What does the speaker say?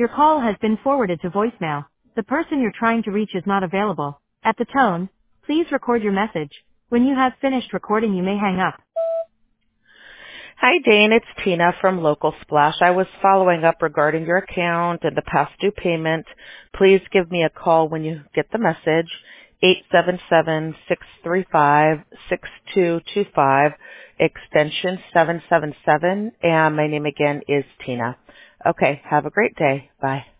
Your call has been forwarded to voicemail. The person you're trying to reach is not available. At the tone, please record your message. When you have finished recording, you may hang up. Hi, Dane. It's Tina from Local Splash. I was following up regarding your account and the past due payment. Please give me a call when you get the message, 877-635-6225, extension 777, and my name again is Tina. Okay, have a great day. Bye.